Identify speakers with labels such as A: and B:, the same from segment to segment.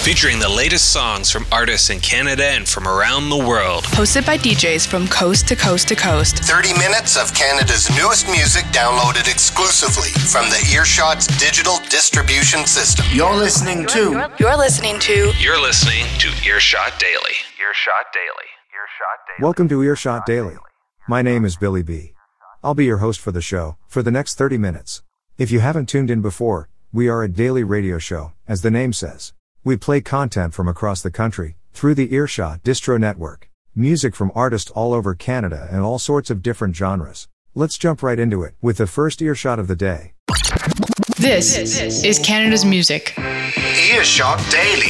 A: featuring the latest songs from artists in Canada and from around the world.
B: Hosted by DJs from coast to coast to coast.
C: 30 minutes of Canada's newest music downloaded exclusively from the Earshot's digital distribution system.
D: You're listening to
A: Earshot Daily.
E: Earshot Daily. Earshot Daily.
F: Welcome to Earshot Daily. My name is Billy B. I'll be your host for the show for the next 30 minutes. If you haven't tuned in before, we are a daily radio show, as the name says. We play content from across the country, through the Earshot Distro Network. Music from artists all over Canada and all sorts of different genres. Let's jump right into it with the first earshot of the day.
B: This is Canada's music.
C: Earshot Daily.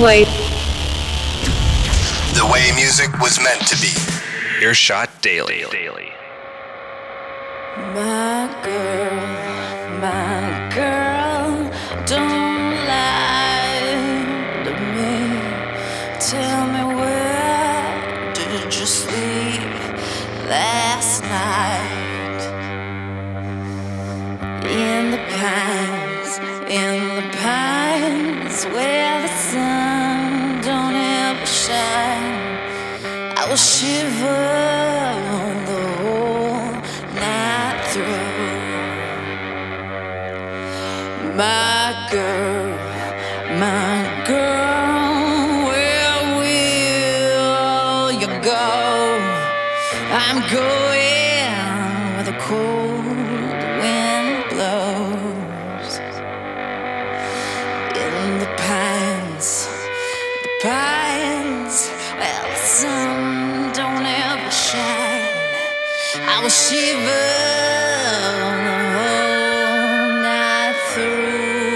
D: way.
C: The way music was meant to be.
A: Earshot Daily.
G: My girl, don't lie to me. Tell me, where did you sleep last night? In the pines, where the sun don't ever shine. I will shiver the whole night through. My girl, where will you go? I'm going where the cold wind blows. In the pines, well, the sun don't ever shine. I will shiver the whole night through.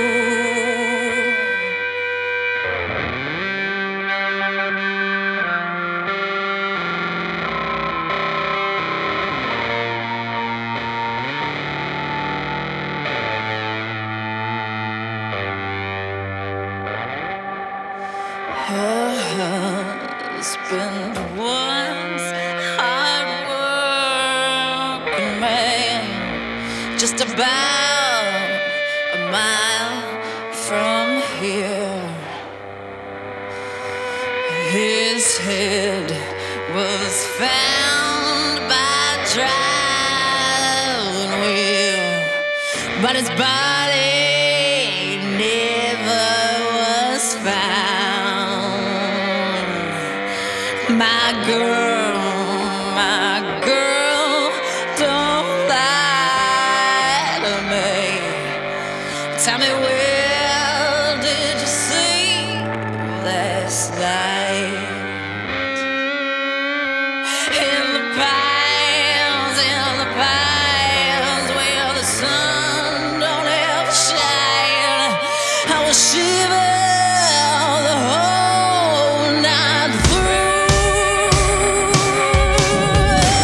G: Her husband was hard-working man, just about a mile from here. His head was found by driving wheel, but his body never was found. My girl, don't lie to me. Tell me, where did you sleep last night? In the pines, where the sun don't ever shine. I will shiver the whole night through.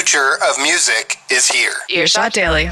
C: future of music is here.
B: Earshot Daily.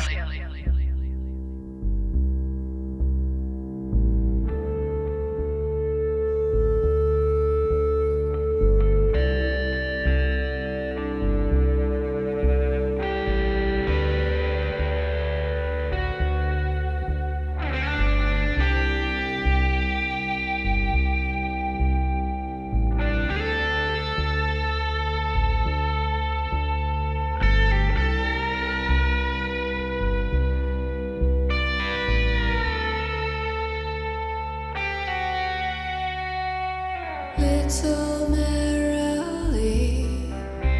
D: Little merrily,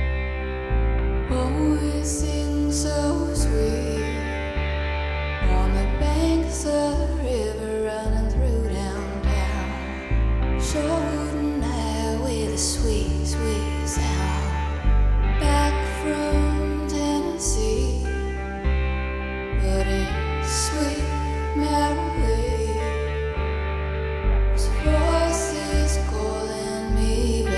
D: always sing so sweet on the banks of the river running through downtown. Shouldn't I with a sweet, sweet sound back from Tennessee, but it's sweet merrily. Voices calling me back.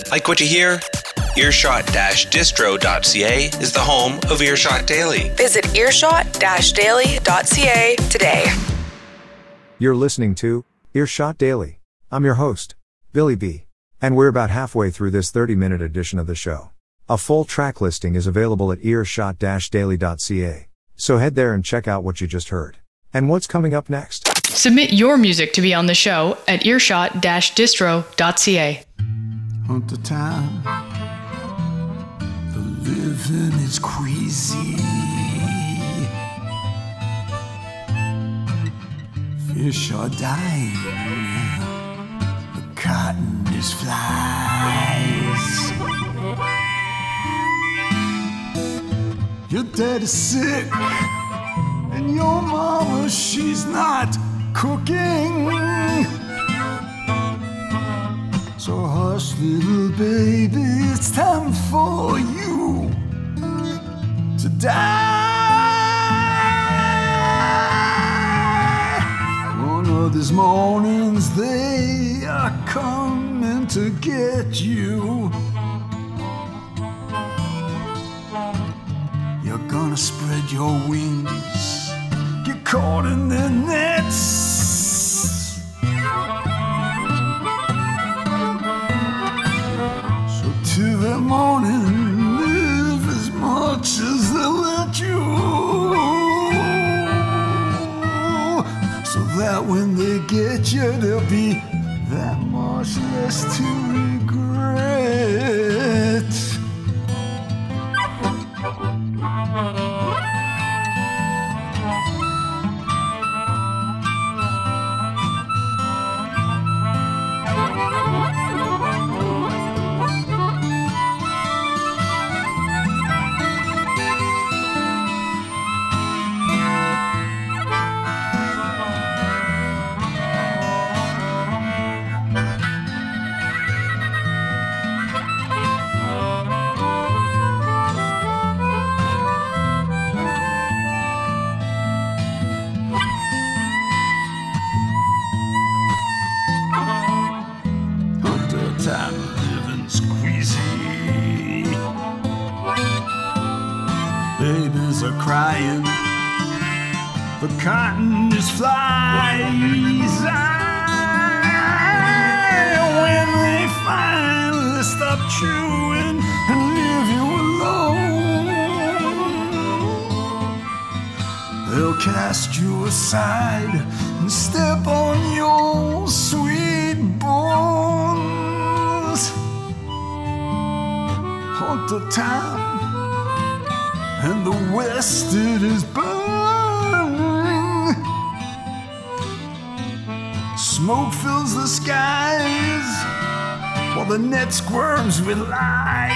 A: Like what you hear? Earshot-distro.ca is the home of Earshot Daily.
H: Visit earshot-daily.ca today.
F: You're listening to Earshot Daily. I'm your host, Billy B. And we're about halfway through this 30-minute edition of the show. A full track listing is available at earshot-daily.ca. So head there and check out what you just heard. And what's coming up next?
B: Submit your music to be on the show at earshot-distro.ca.
I: At the time, the living is crazy. Fish are dying, the cotton is flies. Your dad is sick, and your mama, she's not cooking. So hush, little baby, it's time for you to die. One of these mornings they are coming to get you. You're gonna spread your wings, get caught in their nets. Till the morning, live as much as they'll let you, so that when they get you, there'll be that much less to regret. Babies are crying, the cotton is flies. When they finally stop chewing and leave you alone, they'll cast you aside and step on your sweet bones. Hunt the time, and the west it is burning. Smoke fills the skies while the net squirms with lies.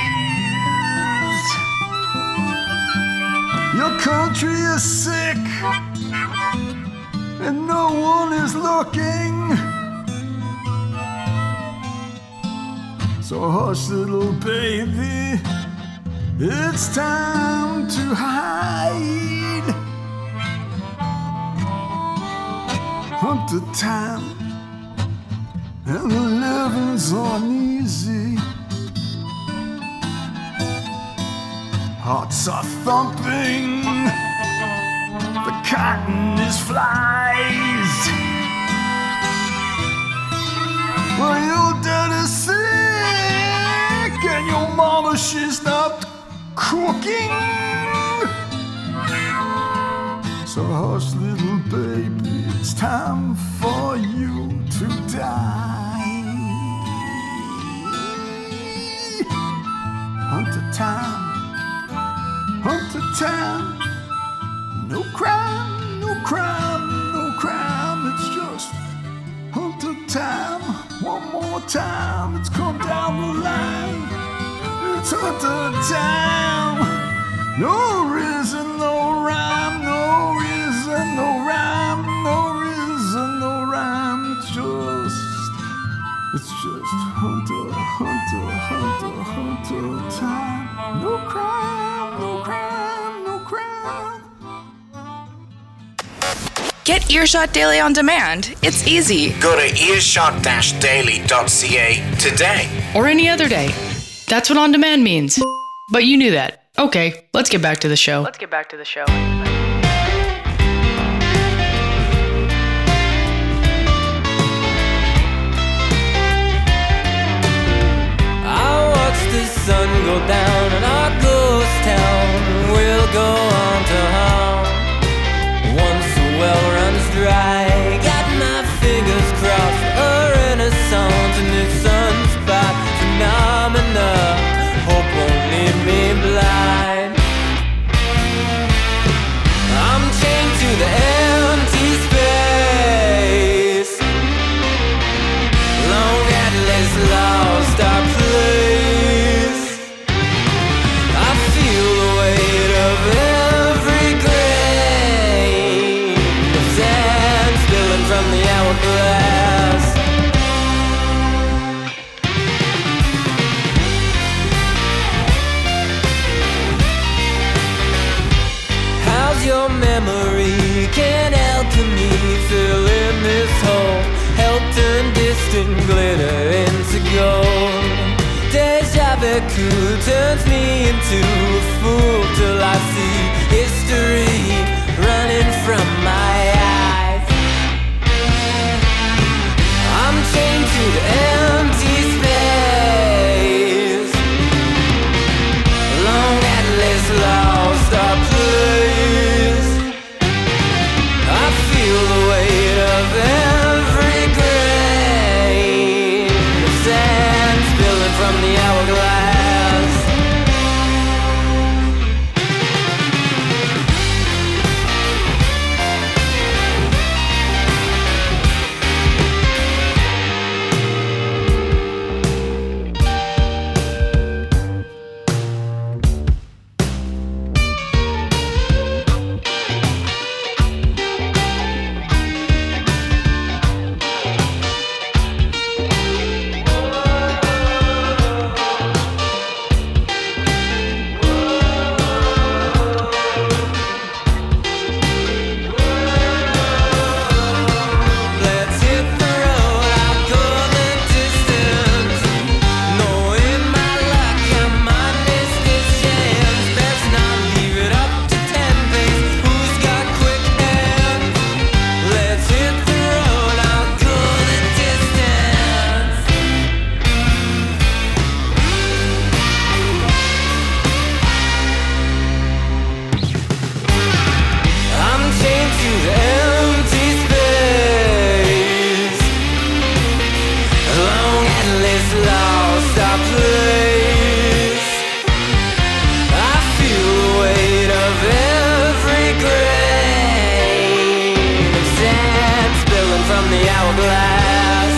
I: Your country is sick and no one is looking. So hush, little baby, it's time to hide. Hunt the time, and the living's uneasy. Hearts are thumping, the cotton is flies. Well, your dad is sick, and your mama, she stopped cooking. So hush, little baby, it's time for you to die. Hunt the time, hunt the time. No crime, no crime, no crime. It's just hunt the time. One more time, it's come down the line. It's hunt the time. No reason, no rhyme, no reason, no rhyme, no reason, no rhyme. It's just hunter, hunter, hunter, hunter time. No crime, no crime, no crime.
H: Get Earshot Daily on demand. It's easy.
J: Go to earshot-daily.ca today.
B: Or any other day. That's what on demand means. But you knew that. Okay, let's get back to the show.
K: I watch the sun go down and our ghost town will go on to haunt. Once the well runs dry, got my fingers crossed, a renaissance in this sunspot phenomena. Hope won't leave me blind. I'm chained to the empty space. Long Atlas lost our place. I feel the weight of every grain of sand spilling from the hourglass. How's your memory? Can alchemy fill in this hole? Help turn distant glitter into gold. Deja vu turns me into a fool till I see history running from my eyes. I'm chained to the empty space. Long Atlas lost our place. I feel the weight of every grain of sand spilling from the hourglass. Let's hit the road, I'll go the distance. Knowing my luck, I might miss this chance. Best not leave it up to 10 pace. Who's got quick hands? Let's hit the road, I'll go the distance. I'm chained to the empty space. Long Atlas lost our place. I feel the weight of every grain of sand spilling from the hourglass.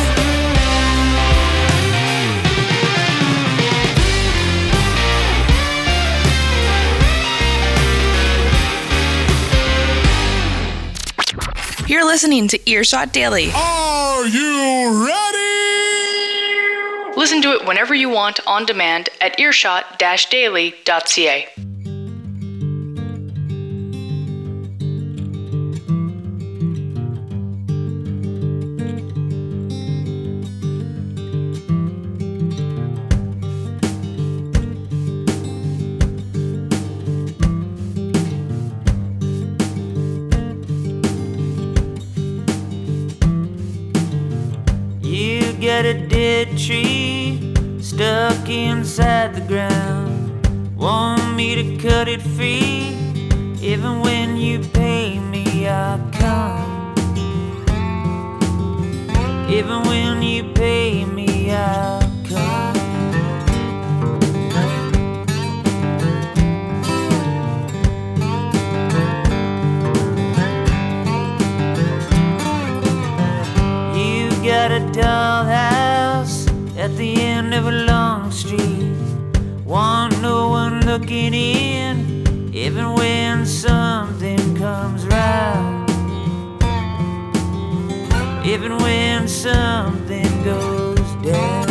H: You're listening to Earshot Daily.
I: Are you ready?
B: Listen to it whenever you want on demand at earshot-daily.ca.
K: You got a dead tree stuck inside the ground. Want me to cut it free? Even when you pay me, I'll come. Even when you pay me, I'll come. You got a dollhouse at the end of a long street. Want no one looking in, even when something comes round. Even when something goes down,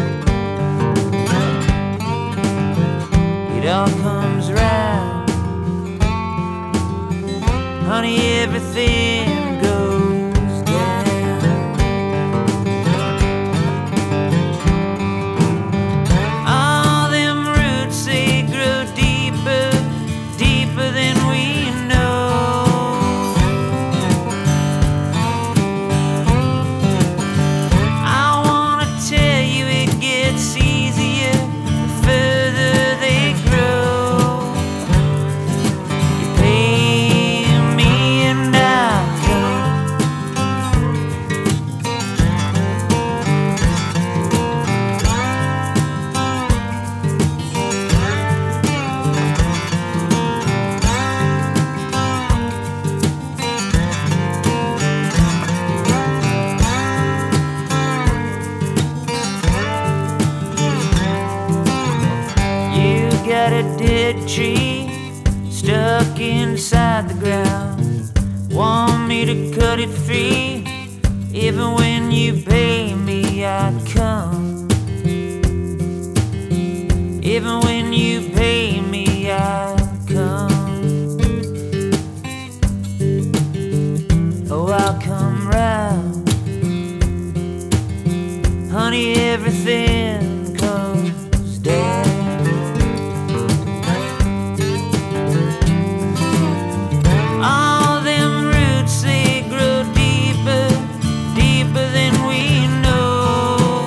K: it all comes round. Honey, everything goes dead tree stuck inside the ground. Want me to cut it free? Even when you pay me, I'd come. Even when you pay me, I'd come. Oh, I'll come round. Honey, everything comes down. All them roots, they grow deeper, deeper than we know.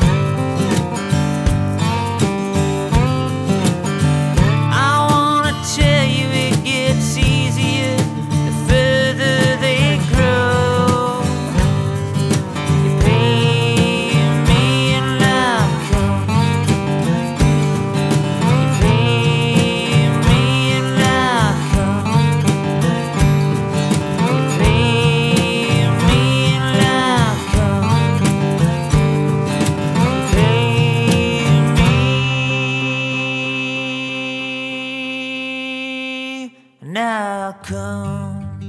K: I wanna tell you it gets easier the further they grow. You pay me and I'll come. You pay me and I'll come. You pay me and I'll come. You pay me and I'll come.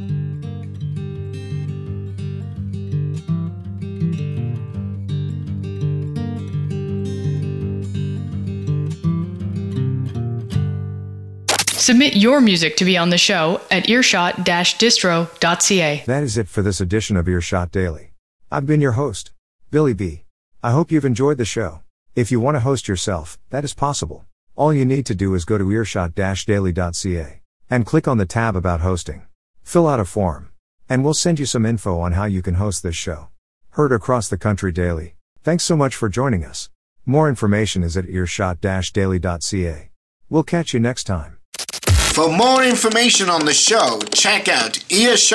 B: Submit your music to be on the show at earshot-distro.ca.
F: That is it for this edition of Earshot Daily. I've been your host, Billy B. I hope you've enjoyed the show. If you want to host yourself, that is possible. All you need to do is go to earshot-daily.ca and click on the tab about hosting. Fill out a form, and we'll send you some info on how you can host this show. Heard across the country daily. Thanks so much for joining us. More information is at earshot-daily.ca. We'll catch you next time.
C: For more information on the show, check out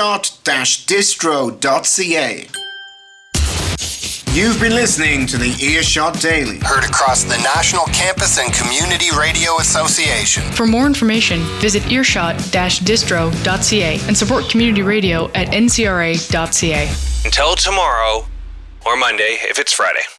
C: earshot-distro.ca. You've been listening to the Earshot Daily. Heard across the National Campus and Community Radio Association.
B: For more information, visit earshot-distro.ca and support community radio at ncra.ca.
A: Until tomorrow, or Monday if it's Friday.